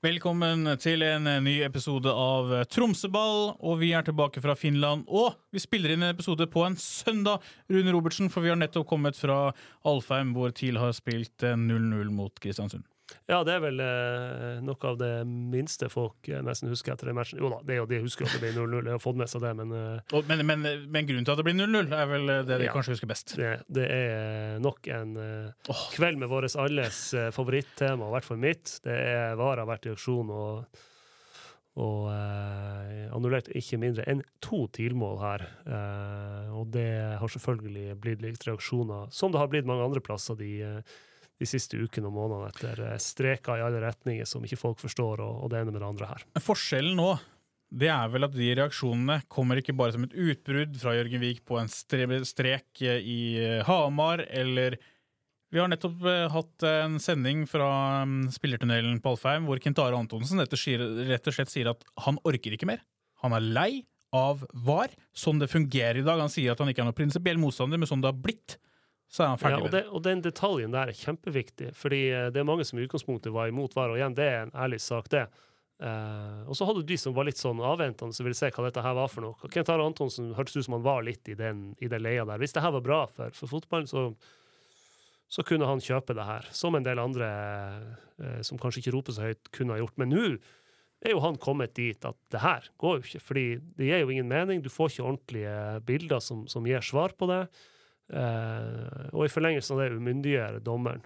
Velkommen til en ny episode av Tromsøball, og vi tilbake fra Finland, og vi spiller inn en episode på en søndag, Rune Robertsen, for vi har nettopp kommet fra Alfheim, hvor TIL har spilt 0-0 mot Kristiansund. Ja, det vel noe av det minste folk nesten husker etter den matchen. Jo da, det jo det husker at det ble 0-0, jeg har fått med seg det, men... Men grunnen til at det blir 0-0 vel det de kanskje husker best. Det nok en kveld med våres alles favorittema, i hvert fall mitt. Det har vært reaksjon og annullert ikke mindre enn 2 tilmål her. Og det har selvfølgelig blitt litt reaksjoner, som det har blitt mange andre plasser de siste ukene og månedene etter streker i alle retninger som ikke folk forstår, og det ene med det andre her. Forskjellen nå, det vel at de reaksjonene kommer ikke bare som et utbrudd fra Jørgen Vik på en strek i Hamar, eller vi har nettopp hatt en sending fra spillertunnelen på Alfheim, hvor Kent Are Antonsen rett og slett sier at han orker ikke mer. Han lei av VAR, sånn det fungerer i dag. Han sier at han ikke noen prinsipiell motstander, men sånn det har blitt, så han ferdig med det. Og den detaljen der kjempeviktig, fordi det mange som i utgangspunktet var imot VAR, og igjen, det en ærlig sak det. Og så hadde du de som var litt sånn avventende, så ville se hva dette her var for noe. Kent Are Antonsen hørtes ut som han var litt i den leia der. Hvis det her var bra for fotballen, så kunne han kjøpe det her, som en del andre som kanskje ikke roper så høyt kunne ha gjort. Men nå jo han kommet dit at det her går jo ikke, fordi det gir jo ingen mening, du får ikke ordentlige bilder som gir svar på det. Og i forlengelsen av det umyndiggjør dommeren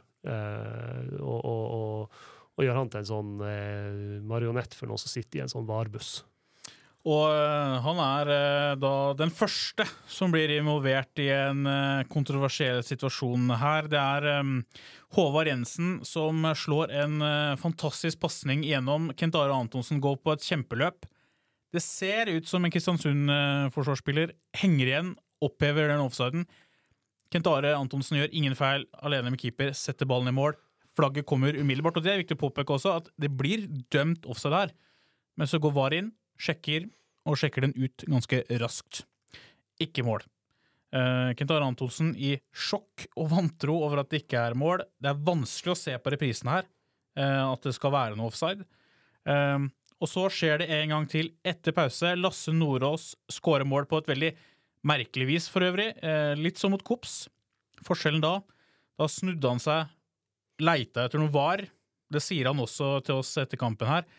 og gjør han til en sånn marionett for noen som sitter i en sånn varbuss. Og han da den første som blir involvert i en kontroversiell situasjon her. Det Håvard Jensen som slår en fantastisk passning gjennom. Kent Are Antonsen går på et kjempeløp. Det ser ut som en Kristiansund-forsvarsspiller henger igjen, opphever den offsiden. Kent Are Antonsen gjør ingen feil alene med keeper, setter ballen i mål. Flagget kommer umiddelbart, og det viktig å påpeke også at det blir dømt offside her. Men så går VAR inn, sjekker den ut ganske raskt. Ikke mål. Kent Are Antonsen i sjokk og vantro over at det ikke mål. Det vanskelig å se på reprisen her, at det skal være noe offside. Og så skjer det en gang til etter pause. Lasse Nordås skårer mål på et veldig merkelig vis for øvrig, litt som mot Kops. Forskjellen da snudde han seg, leita etter noe VAR. Det sier han også til oss etter kampen her.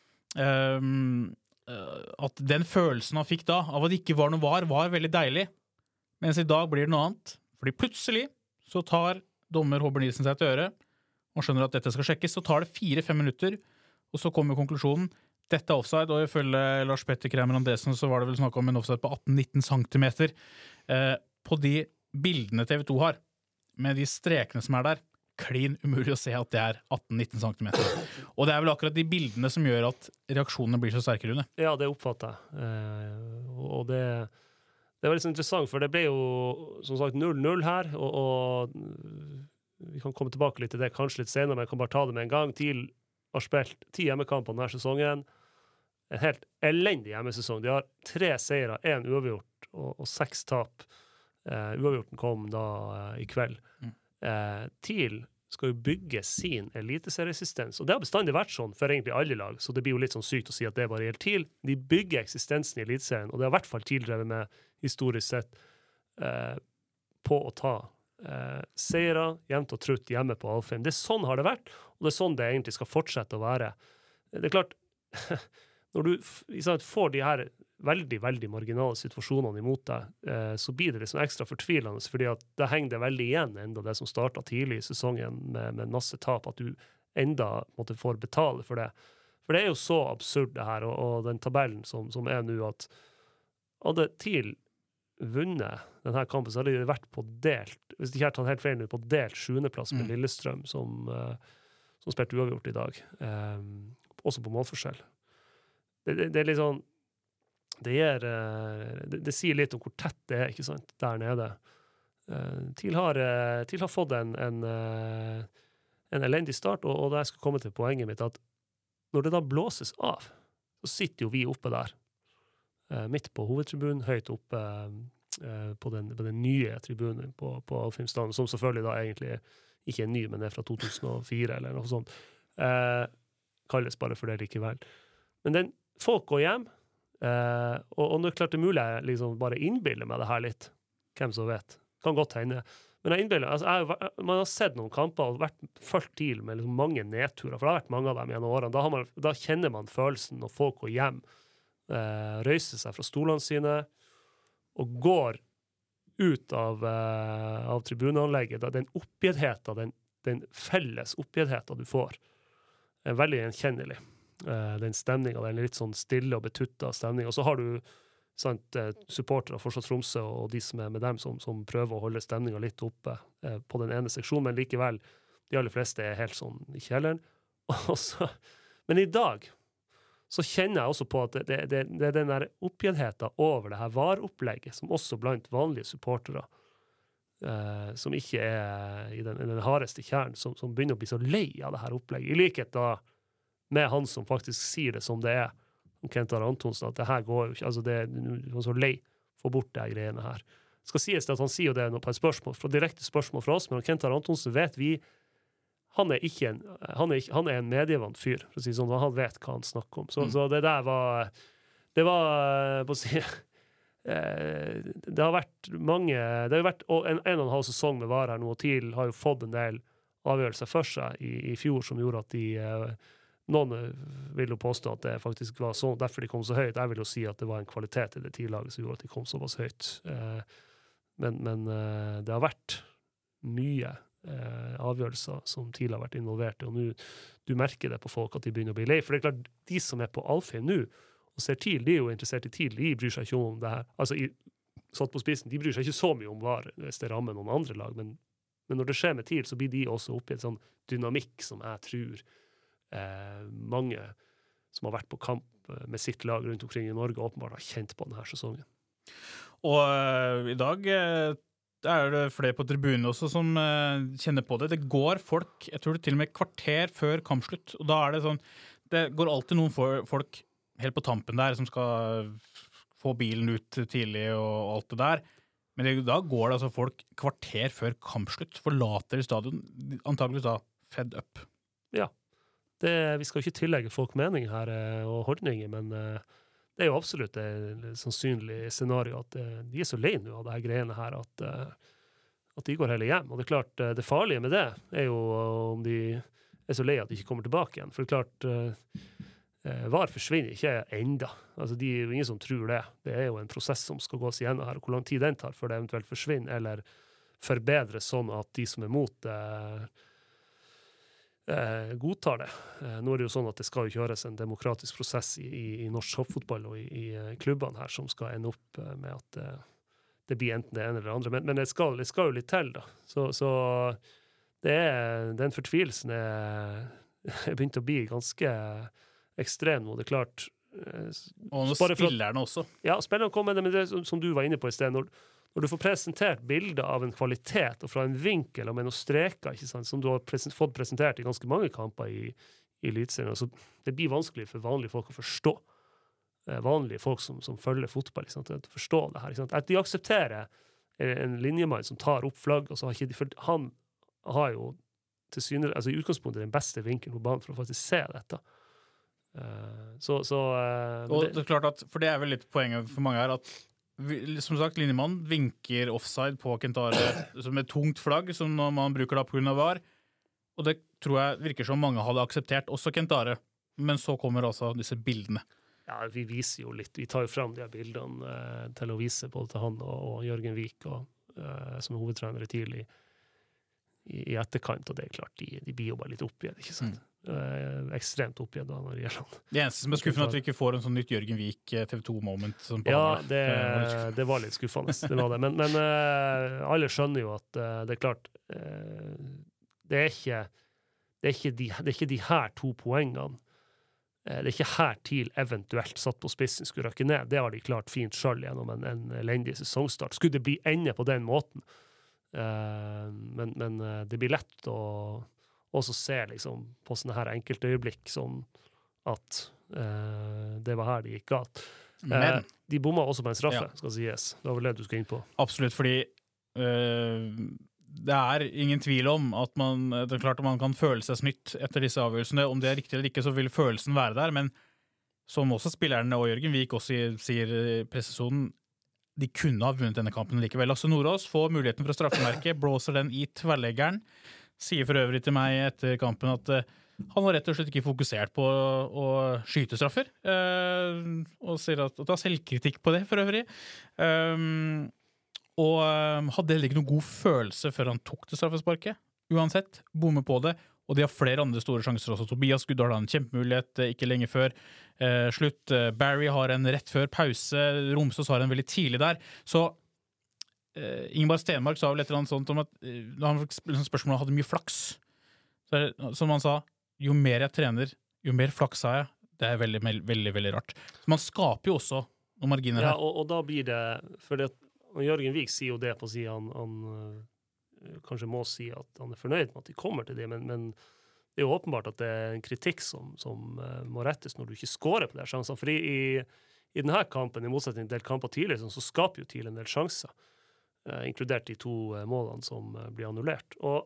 At den følelsen han fikk da, av at det ikke var noe VAR, var veldig deilig. Mens i dag blir det noe annet. Fordi plutselig så tar dommer Håber Nilsen seg til øre, og skjønner at dette skal sjekkes, så tar det 4-5 minutter, og så kommer konklusjonen. Dette offside, og ifølge Lars Petter Kremer Andresen så var det vel snakk om en offside på 18-19 centimeter. På de bildene TV2 har, med de strekene som der, klin umulig å se at det 18-19 centimeter. Og det vel akkurat de bildene som gjør at reaksjonene blir så sterke, Rune. Ja, det oppfatter jeg. Og det var litt så interessant, for det ble jo, som sagt, 0-0 her, og vi kan komme tilbake litt til det kanskje litt senere, men jeg kan bare ta det med en gang. TIL har spilt 10 hjemmekamper denne sesongen. En helt elendig hjemmesesong. De har 3 seire, 1 uavgjort og 6 tap. Uavgjorten kom da i kveld. TIL skal jo bygge sin eliteseriesistens, og det har bestandig vært sånn for egentlig alle lag, så det blir jo litt sånn sykt å si at det bare gjelder TIL. De bygger eksistensen i eliteserien, og det har i hvert fall TIL drevet med historisk sett på å ta seire, jevnt og trutt hjemme på Alfheim. Det sånn har det vært, og det sånn det egentlig skal fortsette å være. Det klart, når du får de her veldig, veldig marginale situasjonene imot deg, så blir det liksom ekstra fortvilende, fordi at det henger det veldig igjen enda det som startet tidlig i sesongen med masse tap, at du enda måtte få betale for det. For det jo så absurd det her, og den tabellen som nå, at hadde TIL vunnet denne kampen, så hadde de vært på delt, hvis de ikke har tatt helt feil, på delt 7. plass med Lillestrøm, som spilte uavgjort i dag. Også på målforskjell. Det litt sånn, det sier litt om hvor tett det ikke sant, der nede. TIL har fått en elendig start, og da jeg skal komme til poenget mitt, at når det da blåses av, så sitter jo vi oppe der, midt på hovedtribunen, høyt oppe på den nye tribunen på Alfheimstaden, som selvfølgelig da egentlig ikke ny, men fra 2004 eller noe sånt. kalles bare for det likevel. Men folk går hjem, og nå er det klart det mulig jeg liksom bare innbiller meg det her litt. Hvem som vet. Kan godt hende. Men jeg innbiller, altså, man har sett noen kamper og vært fulgt til med liksom mange nedturer, for det har vært mange av dem gjennom årene. Da kjenner man følelsen når folk går hjem, røyser seg fra stolene sine, og går ut av tribuneanlegget. Den oppgjettheten, den felles oppgjettheten du får, er veldig gjenkjennelig. Den stemningen, den litt sånn stille og betutta stemning. Og så har du supportere for Tromsø og de som er med dem som prøver å holde stemningen litt oppe på den ene seksjonen, men likevel, de aller fleste er helt sånn i kjelleren. Men i dag så kjenner jeg også på at det er den der oppgjettheten over det her vareopplegget, som også blant vanlige supportere, som ikke er i den hardeste kjernen, som begynner å bli så lei av det her opplegget. I likhet da med han som faktisk sier det som det er, Kent Are Antonsen, at det her går jo ikke, altså det er så lei få bort de greiene her. Det skal sies at han sier jo det på et spørsmål, direkte spørsmål fra oss, men Kent Are Antonsen vet vi, han er en medievant fyr, for å si sånn, han vet hva han snakker om. Så det der var, på å si, det har vært mange, det har vært en og en halv sesong med VAR her nå, og TIL har jo fått en del avgjørelser for seg i fjor, som gjorde at noen vil jo påstå at det faktisk var sånn, derfor de kom så høyt. Jeg vil jo si at det var en kvalitet i det TIL-laget som gjorde at de kom såpass høyt. Men det har vært mye avgjørelser som TIL har vært involvert i, og nå, du merker det på folk at de begynner å bli lei. For det er klart, de som er på Alfheim nå, og ser TIL, de er jo interessert i TIL, de bryr seg ikke om det her. Altså, satt på spissen, de bryr seg ikke så mye om VAR hvis det rammer noen andre lag, men når det skjer med TIL, så blir de også oppe i en sånn dynamikk som jeg tror mange som har vært på kamp med sitt lag rundt omkring i Norge åpenbart har kjent på denne sesongen. Og i dag er det flere på tribunen også som kjenner på det. Det går folk, jeg tror det til og med kvarter før kampslutt, og da er det sånn, det går alltid noen folk helt på tampen der som skal få bilen ut tidlig og alt det der. Men da går det altså folk kvarter før kampslutt, forlater stadion, antageligvis da fed up. Ja. Vi skal ikke tillegge folk mening her og holdninger, men det er jo absolutt et sannsynlig scenario at de er så lei nå av det her greiene her at de går hele hjem. Og det er klart, det farlige med det er jo om de er så lei at de ikke kommer tilbake igjen. For det er klart, VAR forsvinner ikke enda. Altså, det er jo ingen som tror det. Det er jo en prosess som skal gås igjennom her, og hvor lang tid den tar før det eventuelt forsvinner, eller forbedres sånn at de som er mot det, godtar det. Nå er det jo sånn at det skal jo kjøres en demokratisk prosess i norsk hoppfotball og i klubbene her som skal ende opp med at det blir enten det ene eller det andre. Men det skal jo litt til, da. Så den fortvilelsen er begynt å bli ganske ekstrem nå. Det er klart. Og nå spillerne også. Ja, spillerne kommer med det som du var inne på i sted. Når du får presentert bilder av en kvalitet og fra en vinkel og med noen streker, ikke sant, som du har fått presentert i ganske mange kamper i Eliteserien, så det blir vanskelig for vanlige folk å forstå. Vanlige folk som følger fotball, ikke sant, å forstå det her. Ikke sant. At de aksepterer en linjemann som tar opp flagg, og så har ikke de, for han har jo altså i utgangspunktet den beste vinkelen på banen for å faktisk se dette. Og det er klart at, for det er vel litt poenget for mange her, at som sagt, linjemann vinker offside på Kent Are som et tungt flagg, som når man bruker da på grunn av VAR. Og det tror jeg virker som mange hadde akseptert, også Kent Are. Men så kommer altså disse bildene. Ja, vi viser jo litt. Vi tar jo frem de bildene til å vise både til han og Jørgen Vik, som er hovedtrenere tidlig i etterkant, og det er klart, de blir jo bare litt oppgitt, ikke sant? Ekstremt oppgitt da når det gjelder han. Det eneste som er skuffende at vi ikke får en sånn nytt Jørgen Vik TV 2-moment. Ja, det var litt skuffende, det var det. Men alle skjønner jo at det er klart, det er ikke de her 2 poengene. Det er ikke her TIL eventuelt satt på spissen skulle røkke ned. Det har de klart fint selv gjennom en elendig sesongstart. Skulle det bli ende på den måten? Men det blir lett å også se liksom, på sånne her enkeltøyeblikk som at det var her det gikk galt. De bomma også på en straffe, skal sies. Det var vel det du skal inn på. Absolutt, fordi det ingen tvil om at det klart at man kan føle seg snytt etter disse avgjørelsene. Om det riktig eller ikke, så vil følelsen være der, men som også spillerne og Jørgen Vik også sier i pressesonen, de kunne ha vunnet denne kampen likevel. Lasse Nordås får muligheten for å straffemerke, blåser den i tverrleggeren, sier for øvrig til meg etter kampen at han var rett og slett ikke fokusert på å skyte straffer, og sier at tar selvkritikk på det for øvrig. Og hadde heller ikke noen god følelse før han tok det straffesparket. Uansett, bomme på det, og de har flere andre store sjanser også. Tobias Guddal har en kjempemulighet ikke lenge før slutt. Barry har en rett før pause, Romsås har en veldig tidlig der. Så Ingeborg Stenmark sa vel et eller annet sånt om at han spørsmålet hadde mye flaks. Så, som han sa, jo mer jeg trener, jo mer flaks har jeg. Det veldig, veldig, veldig rart. Så man skaper jo også noen marginer her. Ja, og da blir det, for Jørgen Vik sier jo det på siden, han kanskje må si at han fornøyd med at de kommer til det, men det jo åpenbart at det en kritikk som må rettes når du ikke skårer på det sjansene, for i denne kampen, i motsetning til en del kamper tidligere, så skaper jo TIL en del sjanser, inkludert de 2 målene som blir annullert. Og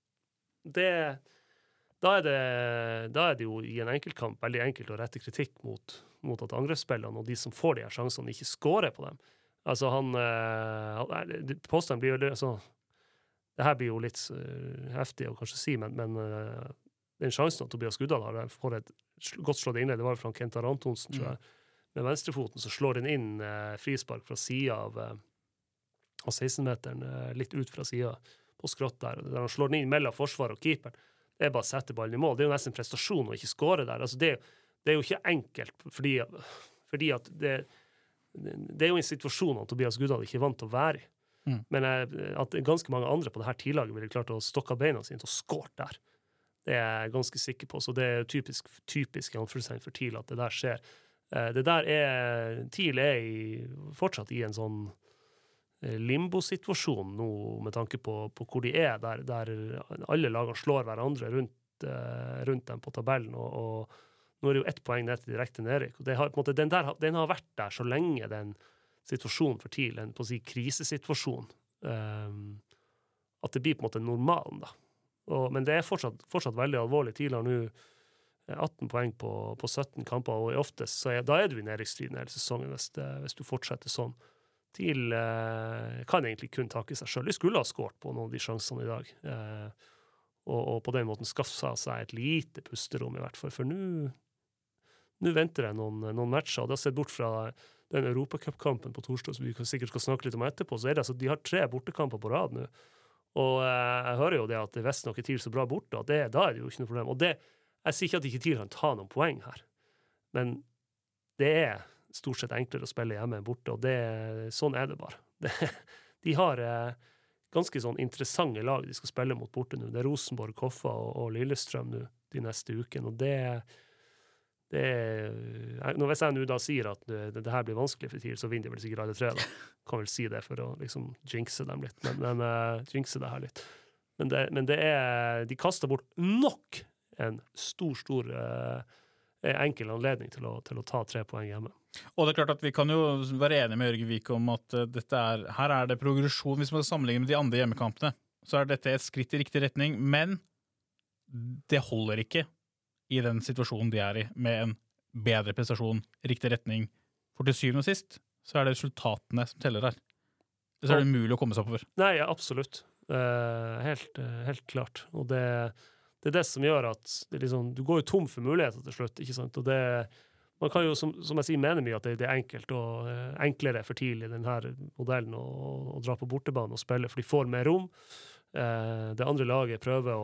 da det jo i en enkeltkamp veldig enkelt å rette kritikk mot at angrepsspillerne og de som får de her sjansene ikke skårer på dem. Altså påstanden blir jo altså, det her blir jo litt heftig å kanskje si, men den sjansen at Tobias Guddal har får et godt slått innlegg, det var fra Kent Antonsen, tror jeg, med venstrefoten, så slår den inn frispark fra siden av 16-meteren, litt ut fra siden på skrått der han slår den inn mellom forsvar og keeper. Det bare å sette ballen i mål. Det jo nesten en prestasjon å ikke skåre der. Altså det jo ikke enkelt, fordi at det jo en situasjon at Tobias Guddal ikke er vant til å være i. Men at ganske mange andre på det her tidlaget ville klart å stokke beina sine og skårt der. Det jeg ganske sikker på, så det typisk i anførselstegn for TIL at det der skjer. Det der TIL fortsatt i en sånn limbo-situasjon nå, med tanke på hvor de der alle lagene slår hverandre rundt dem på tabellen, og nå det jo 1 poeng ned til direkte nedrykk, og det har, på en måte, den har vært der så lenge den situasjonen for TIL, en på å si krisesituasjon, at det blir på en måte normalen da. Men det fortsatt veldig alvorlig. TIL har nå 18 poeng på 17 kamper, og oftest da du i nedrykksstriden hele sesongen hvis du fortsetter sånn. TIL kan egentlig kun takke seg selv. De skulle ha skårt på noen av de sjansene i dag, og på den måten skaffe seg et lite pusterom i hvert fall, for nå venter det noen matcher, og det har sett bort fra den Europacup-kampen på torsdag, som vi sikkert skal snakke litt om etterpå, så det de har 3 bortekamper på rad nå, og jeg hører jo det at det visst nok TIL så bra borte, og da det jo ikke noe problem, og jeg sier ikke at ikke TIL kan ta noen poeng her, men det stort sett enklere å spille hjemme enn borte, og sånn det bare. De har ganske sånn interessante lag de skal spille mot borte nå. Det Rosenborg, Koffa og Lillestrøm nå de neste ukene, og hvis jeg nå da sier at det her blir vanskelig for TIL, så vinner de vel sikkert alle 3 da. Kan vel si det for å liksom jinxe dem litt, men jinxe det her litt. Men de kaster bort nok en stor enkel anledning til å ta 3 poeng hjemme. Og det klart at vi kan jo være enige med Jørgen Vik om at her det progresjon. Hvis man sammenligner med de andre hjemmekampene, så dette et skritt i riktig retning, men det holder ikke i den situasjonen de i, med en bedre prestasjon, riktig retning. For til syvende og sist, så det resultatene som teller her. Så det mulig å komme seg oppover. Nei, ja, absolutt. Helt klart. Og det det som gjør at liksom, du går jo tom for muligheter til slutt, ikke sant? Og man kan jo, som jeg sier, mene mye at det enkelt og enklere for TIL i denne modellen å dra på bortebane og spille, for de får mer rom. Det andre laget prøver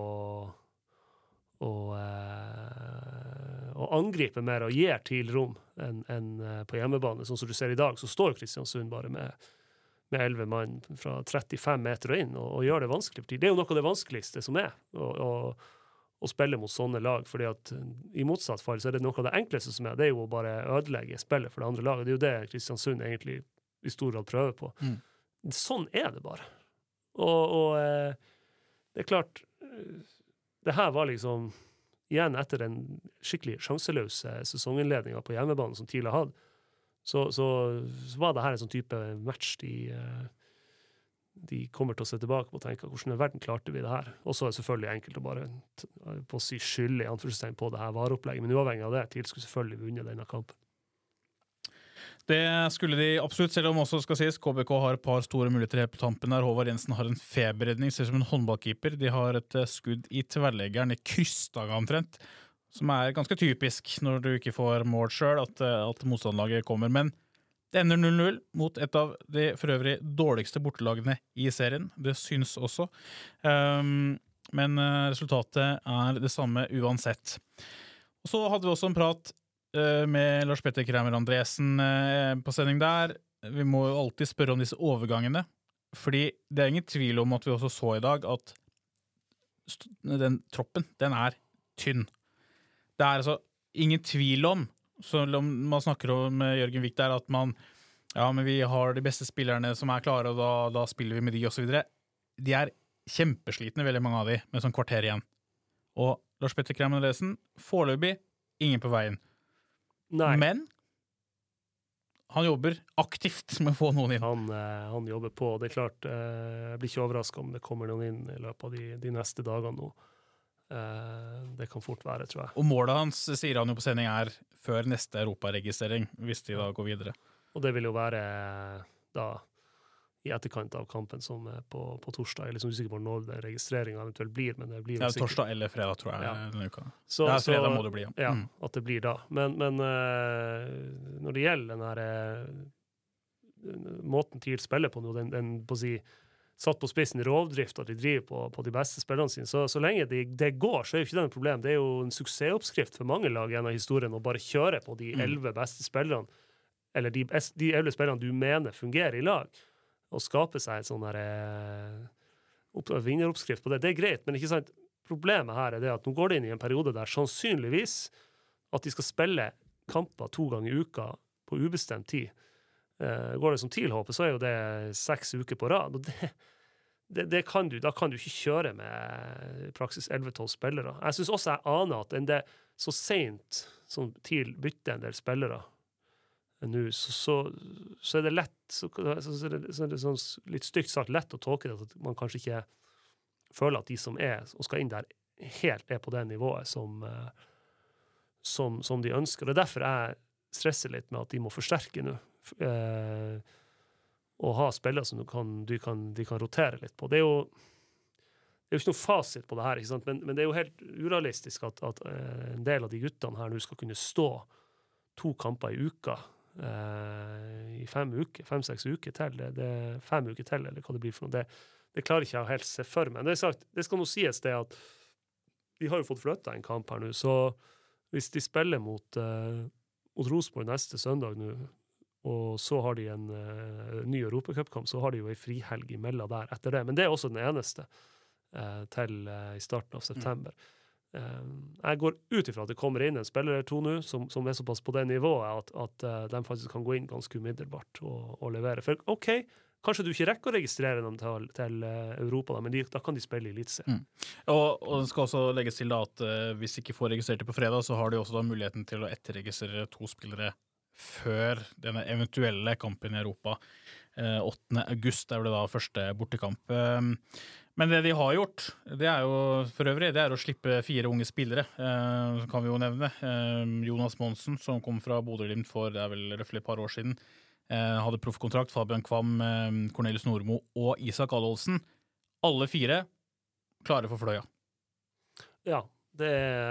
å angripe mer og gir TIL rom enn på hjemmebane. Sånn som du ser i dag, så står Kristiansund bare med 11 mann fra 35 meter og inn, og gjør det vanskelig for TIL. Det jo noe av det vanskeligste som å spille mot sånne lag, fordi at i motsatt fall så det noe av det enkleste som det jo å bare ødelegge spillet for det andre laget. Det jo det Kristiansund egentlig i stor grad prøver på. Sånn det bare. Og det klart, det her var liksom igjen etter den skikkelig sjanseløse sesonginnledningen på hjemmebanen som TIL har hatt, så var det her en sånn type match de kommer til å se tilbake på og tenke hvordan i verden klarte vi det her. Og så er det selvfølgelig enkelt å bare på å si skyld i anførselstegn på det her vareopplegget, men uavhengig av det, TIL skulle selvfølgelig vunnet denne kampen. Det skulle de absolutt, selv om også skal sies KBK har et par store muligheter helt på tampen der. Håvard Jensen har en feberredning, ser som en håndballkeeper. De har et skudd i tverrleggeren, i krysstaget omtrent, som er ganske typisk når du ikke får mål selv, at motstandlaget kommer. Men det ender 0-0 mot et av de for øvrig dårligste bortelagene i serien. Det syns også. Men resultatet er det samme uansett. Og så hadde vi også en prat med Lars Petter Kramer Andresen på sending der. Vi må jo alltid spørre om disse overgangene, fordi det er ingen tvil om at vi også så i dag at den troppen, den er tynn. Det er altså ingen tvil om, selv om man snakker om Jørgen Vik der, at men vi har de beste spillerne som er klare, og da spiller vi med de og så videre. De er kjempeslitne, veldig mange av de, med sånn kvarter igjen. Og Lars Petter Kramer Andresen, foreløpig ingen på veien. Nei. Men han jobber aktivt med å få noen inn. Han jobber på, og det er klart, jeg blir ikke overrasket om det kommer noen inn i løpet av de neste dagene nå. Det kan fort være, tror jeg. Og målet hans, sier han jo på sending, er før neste europaregistrering, hvis de da går videre. Og det vil jo være da i etterkant av kampen som er på torsdag. Jeg er liksom usikker på når det registreringen eventuelt blir, men det blir sikkert. Torsdag eller fredag, tror jeg, denne uka. Så fredag må det bli, ja. At det blir da. Men når det gjelder den her måten TIL spiller på nå, den på å si, satt på spissen i rovdrift, at de driver på de beste spillerne sine, så lenge det går, så er jo ikke det et problem. Det er jo en suksessoppskrift for mange lag gjennom historien å bare kjøre på de 11 beste spillerne, eller de 11 spillerne du mener fungerer i lag, og skape seg en sånn vinneroppskrift på det. Det er greit, men ikke sant? Problemet her er det at nå går det inn i en periode der sannsynligvis at de skal spille kamper 2 ganger i uka på ubestemt tid. Går det som TIL håper, så er jo det 6 uker på rad, og da kan du ikke kjøre med praksis 11-12 spillere. Jeg synes også jeg aner at det så sent som TIL bytter en del spillere nå, så er det lett, så er det sånn litt stygt sagt lett å tolke det, at man kanskje ikke føler at de som og skal inn der, helt på det nivået som de ønsker. Det er derfor jeg stresser litt med at de må forsterke nå, og ha spillere som de kan rotere litt på. Det er jo ikke noe fasit på det her, ikke sant? Men det er jo helt urealistisk at en del av de guttene her nå skal kunne stå 2 kamper i uka, i 5-6 uker til, det 5 uker til, eller hva det blir for noe. Det klarer ikke jeg helt se for meg. Men det skal nå sies det at de har jo fått flyttet en kamp her nå, så hvis de spiller mot Rosenborg neste søndag nå, og så har de en ny Europacupkamp, så har de jo en frihelg imellom der etter det. Men det er også den eneste til i starten av september. Jeg går ut ifra at det kommer inn en spiller eller 2 nå, som er såpass på det nivået at de faktisk kan gå inn ganske umiddelbart og levere. For ok, kanskje du ikke rekker å registrere dem til Europa, men da kan de spille i eliteserien. Og det skal også legges til da at hvis de ikke får registrert det på fredag, så har de også da muligheten til å etterregistrere 2 spillere før denne eventuelle kampen i Europa. 8. august er det da første bortekamp. Men det de har gjort, det er jo for øvrig, det er å slippe 4 unge spillere, kan vi jo nevne. Jonas Monsen, som kom fra Bodø/Glimt for, det er vel røftlig et par år siden, hadde proffkontrakt, Fabian Kvam, Cornelius Nordmo og Isak Adolfsen. Alle 4 klare for Fløya. Ja, det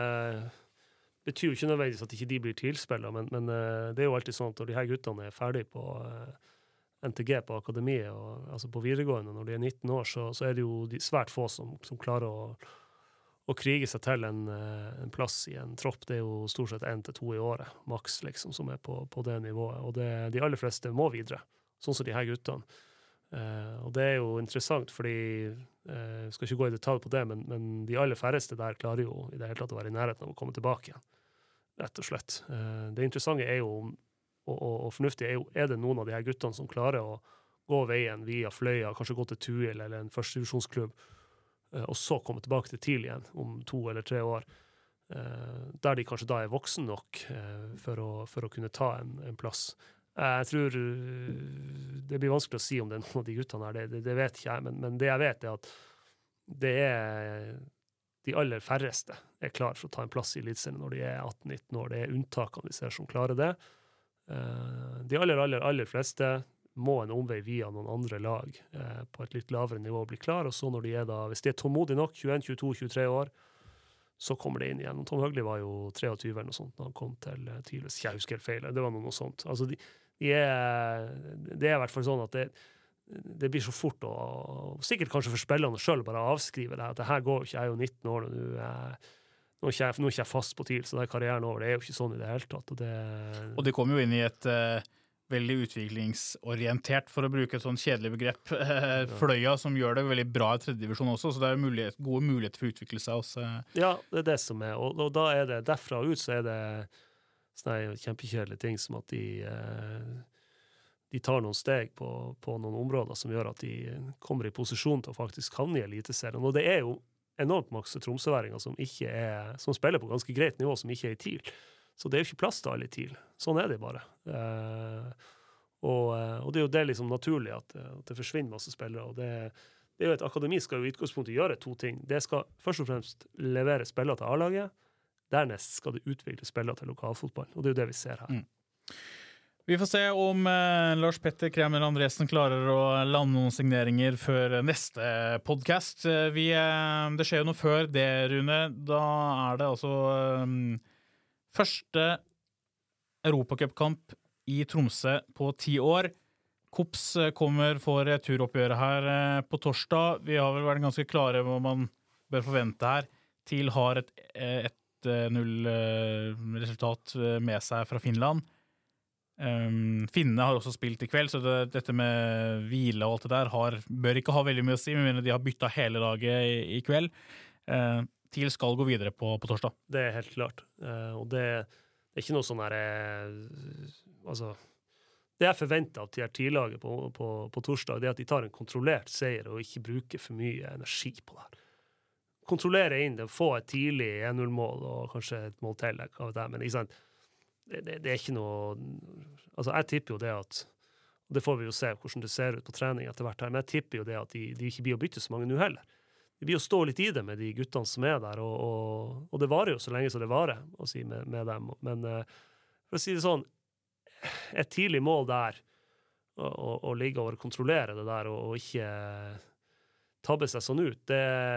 betyr jo ikke nødvendigvis at ikke de blir tilspillere, men det er jo alltid sånn at når de her guttene er ferdige på NTG på akademiet, altså på videregående, når de er 19 år, så er det jo de svært få som klarer å krige seg til en plass i en tropp. Det er jo stort sett 1 til 2 i året, maks liksom, som er på det nivået. Og de aller fleste må videre, sånn som de her guttene. Og det er jo interessant, fordi jeg skal ikke gå i detalj på det, men de aller færreste der klarer jo i det hele tatt å være i nærheten av å komme tilbake igjen, rett og slett. Det interessante er jo og fornuftig er det noen av de her guttene som klarer å gå veien via Fløya, kanskje gå til Tuil eller en førstedivisjonsklubb, og så komme tilbake til TIL igjen om 2 eller 3 år, der de kanskje da er voksen nok for å kunne ta en plass. Jeg tror det blir vanskelig å si om det er noen av de guttene her, det vet ikke jeg, men det jeg vet er at det er de aller færreste er klar for å ta en plass i elitserien når de er 18-19 år. Det er unntakene vi ser som klarer det. De aller fleste må en omvei via noen andre lag på et litt lavere nivå bli klar, og så når de er da, hvis de er tålmodige nok, 21, 22, 23 år, så kommer det inn igjen. Og Tom Høgli var jo 23 eller noe sånt da han kom til TIL, hvis jeg husker helt feil. Det var noe sånt. Altså, det er i hvert fall sånn at det blir så fort, og sikkert kanskje for spillerne selv bare avskrive det, at det her går jo ikke, jeg er jo 19 år, og nå er ikke jeg fast på TIL, så det er karrieren over, det er jo ikke sånn i det hele tatt. Og de kom jo inn i et veldig utviklingsorientert, for å bruke et sånn kjedelig begrep, Fløya, som gjør det veldig bra i tredje divisjon også, så det er gode muligheter for å utvikle seg også. Ja, det er det som er, og da er det, derfra ut så er det sånne kjempekjedelige ting som at de tar noen steg på noen områder som gjør at de kommer i posisjon til å faktisk havne i eliteserien, og det er jo enormt masse tromsøværinger som spiller på ganske greit nivå, som ikke er i TIL. Så det er jo ikke plass til alle i TIL. Sånn er det bare. Og det er jo det liksom naturlig at det forsvinner masse spillere, og det er jo et akademi skal jo i utgangspunktet gjøre to ting. Det skal først og fremst levere spillere til A-laget, dernest skal det utvikle spillere til lokalfotball, og det er jo det vi ser her. Vi får se om Lars Petter Kremer Andresen klarer å lande noen signeringer før neste podcast. Det skjer jo noe før det, Rune. Da er det altså første Europacupkamp i Tromsø på 10 år. Kops kommer for turoppgjøret her på torsdag. Vi har vel vært ganske klare hva man bør forvente her. TIL har et 0-resultat med seg fra Finland. Finnene har også spilt i kveld, så dette med hvile og alt det der bør ikke ha veldig mye å si, men de har byttet hele laget i kveld. TIL skal gå videre på torsdag. Det er helt klart, og det er ikke noe sånn her altså, det jeg forventer av TIL-laget på torsdag, det er at de tar en kontrollert seier og ikke bruker for mye energi på det her. Kontrollere inn det, få et tidlig 1-0-mål og kanskje et mål til, men ikke sant, det er ikke noe, altså jeg tipper jo det at, og det får vi jo se hvordan det ser ut på trening etter hvert her, men jeg tipper jo det at de ikke blir å bytte så mange nå heller. De blir å stå litt i det med de guttene som er der, og det varer jo så lenge som det varer, å si med dem, men for å si det sånn, et tidlig mål der, og ligge og kontrollere det der, og ikke tabbe seg sånn ut,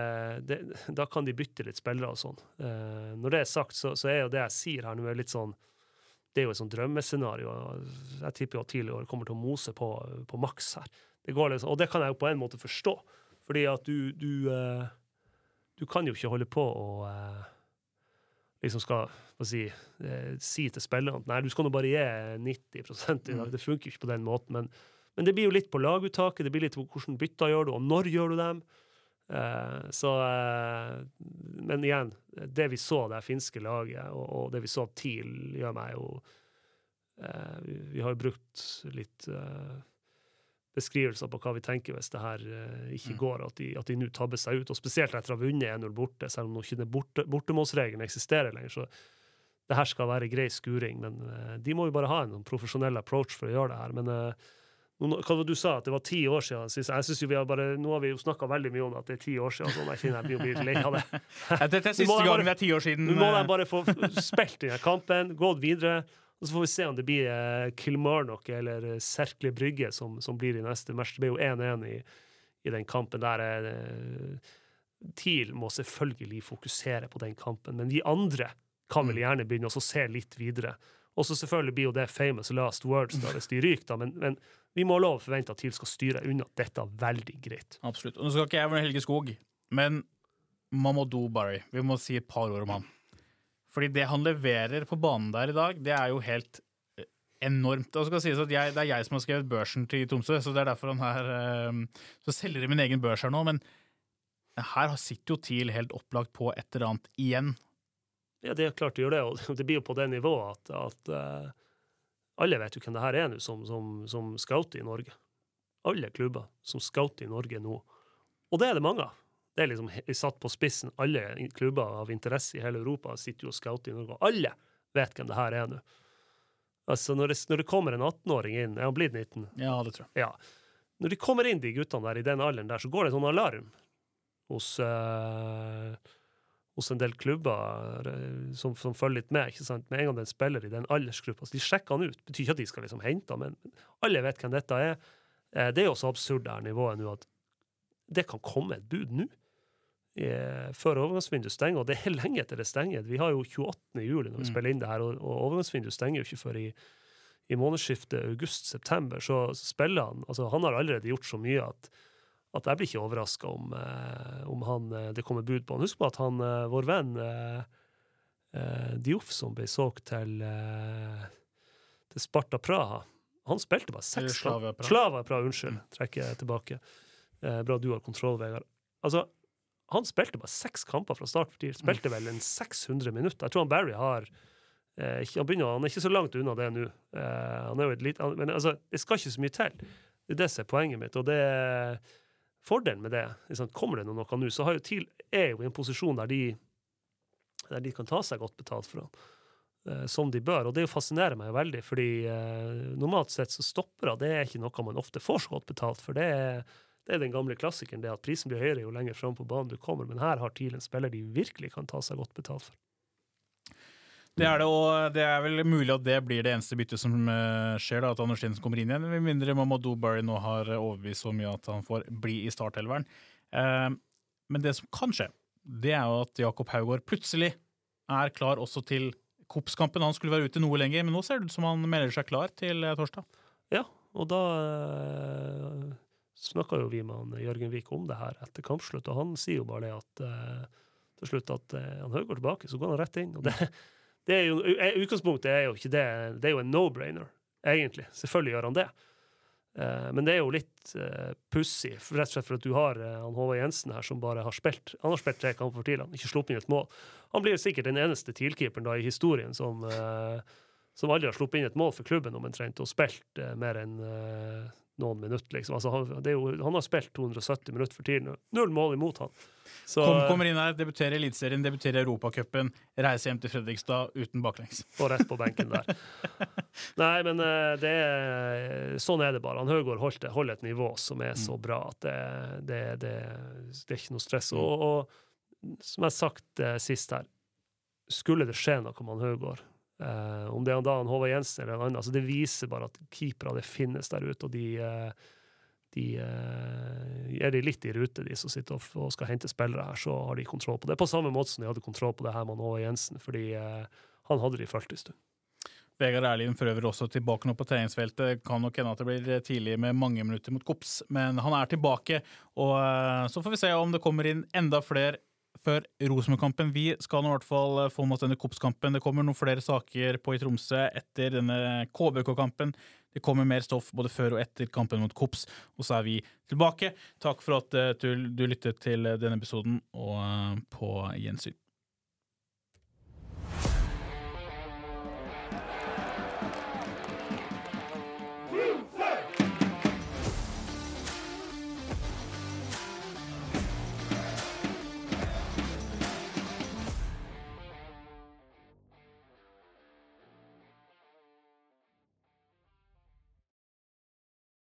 da kan de bytte litt spillere og sånn. Når det er sagt, så er jo det jeg sier her nå litt sånn, det er jo et sånn drømmescenario. Jeg tipper jo at TIL kommer til å mose på maks her. Det går liksom, og det kan jeg jo på en måte forstå, fordi at du kan jo ikke holde på å liksom skal si til spillerne, nei, du skal nå bare gi 90% i dag. Det funker jo ikke på den måten, men det blir jo litt på laguttaket, det blir litt på hvordan bytter gjør du, og når gjør du dem. Men igjen, det vi så det finske laget, og det vi så av TIL, gjør meg jo vi har jo brukt litt beskrivelser på hva vi tenker hvis det her ikke går, at de nå tabber seg ut, og spesielt etter å ha vunnet 1-0 borte, selv om nå ikke den bortemålsregelen eksisterer lenger, så det her skal være grei skuring, men de må jo bare ha en profesjonell approach for å gjøre det her, men hva du sa, at det var 10 år siden, jeg synes jo nå har vi jo snakket veldig mye om at det 10 år siden, sånn, jeg kjenner jeg blir lei av det. Dette er siste gangen det 10 år siden. Nå må de bare få spilt i kampen, gått videre, og så får vi se om det blir Kilmarnock eller Cercle Brygge som blir i neste match. Det blir jo 1-1 i den kampen der. TIL må selvfølgelig fokusere på den kampen, men de andre kan vel gjerne begynne å se litt videre. Og så selvfølgelig blir jo det famous last words da, hvis de ryker da, men vi må lov å forvente at TIL skal styre unna dette veldig greit. Absolutt. Og nå skal ikke jeg være Helge Skog, men Mamadou Barry, vi må si et par ord om han. Fordi det han leverer på banen der i dag, det er jo helt enormt. Og så skal sies at det er jeg som har skrevet børsen til Tromsø, så det er derfor han her så selger jeg min egen børs her nå, men her sitter jo TIL helt opplagt på et eller annet igjen. Ja, det er klart det gjør det, og det blir jo på det nivået at alle vet jo hvem det her er nå som scouter i Norge. Alle klubber som scouter i Norge nå. Og det er det mange av. Det er liksom satt på spissen. Alle klubber av interesse i hele Europa sitter jo og scouter i Norge. Alle vet hvem det her er nå. Altså, når det kommer en 18-åring inn, han blitt 19? Ja, det tror jeg. Ja. Når de kommer inn, de guttene der, i den alderen der, så går det en sånn alarm hos en del klubber som følger litt med, ikke sant? Med en gang den spiller i den aldersgruppa, så de sjekker han ut. Det betyr ikke at de skal liksom hente han, men alle vet hvem dette er. Det er jo så absurd der nivået nå, at det kan komme et bud nå, før overgangsvinduet stenger, og det er lenge etter det stenger. Vi har jo 28. juli når vi spiller inn det her, og overgangsvinduet stenger jo ikke før i månedsskiftet august-september, så spiller han, altså han har allerede gjort så mye at jeg blir ikke overrasket om det kommer bud på han. Husk på at han, vår venn Diouf, som ble solgt til Sparta Praha, han spilte bare 6 kamper. Slavia Praha, unnskyld, trekker jeg tilbake. Bra du har kontroll, Vegard. Altså, han spilte bare 6 kamper fra start for tid. Spilte vel en 600 minutter. Jeg tror han Barry har han er ikke så langt unna det nå. Han er jo men altså, det skal ikke så mye til. Det er det som er poenget mitt, og det fordelen med det, liksom, kommer det noe nå, så har jo TIL jo i en posisjon der de kan ta seg godt betalt for han, som de bør, og det fascinerer meg veldig, fordi normalt sett så stopper det ikke noe man ofte får så godt betalt, for det er den gamle klassikeren, det at prisen blir høyere jo lenger frem på banen du kommer, men her har TIL en spiller de virkelig kan ta seg godt betalt for. Det det, og det vel mulig at det blir det eneste byttet som skjer, da, at Anders Jensen kommer inn igjen, med mindre Mamadou Barry nå har overbevist så mye at han får bli i startelveren. Men det som kan skje, det jo at Jakob Haugård plutselig klar også til Kopskampen. Han skulle være ute noe lenger, men nå ser det ut som han melder seg klar til torsdag. Ja, og da snakket jo vi med han, Jørgen Vik om det her etter kampslutt, og han sier jo bare det at til slutt at han Haugård tilbake, så går han rett inn, og det jo, utgangspunktet jo ikke det, det jo en no-brainer, egentlig. Selvfølgelig gjør han det. Men det jo litt pussig, rett og slett for at du har han Håvard Jensen her, som bare har spilt 3 kamper for TIL, han ikke sluppet inn et mål. Han blir sikkert den eneste TIL-keeperen da i historien som aldri har sluppet inn et mål for klubben omtrent, og spilt mer enn noen minutter, liksom. Altså, han har spilt 270 minutter for TIL, 0 mål imot han. Så, kommer inn her, debuterer i Eliteserien, debuterer i Europacupen, reiser hjem til Fredrikstad uten baklengs. Og rett på benken der. Nei, men sånn det bare. Han Haugård holder et nivå som så bra at det ikke noe stress. Og som jeg sagt sist her, skulle det skje noe med han Haugård, om det da han Håvard Jensen eller en annen, altså det viser bare at keepere det finnes der ute, og de de litt i rute, de som sitter og skal hente spillere her, så har de kontroll på det. På samme måte som de hadde kontroll på det her med Håvard Jensen, fordi han hadde de følt i stund. Vegard Erlien for øvrig også tilbake nå på treningsfeltet. Kan nok hende at det blir tidlig med mange minutter mot Kops, men han tilbake, og så får vi se om det kommer inn enda flere før Rosenborg-kampen. Vi skal nå i hvert fall få mot denne Kops-kampen. Det kommer noen flere saker på i Tromsø etter denne KBK-kampen. Det kommer mer stoff både før og etter kampen mot Kops, og så vi tilbake. Takk for at du lyttet til denne episoden, og på gjensyn.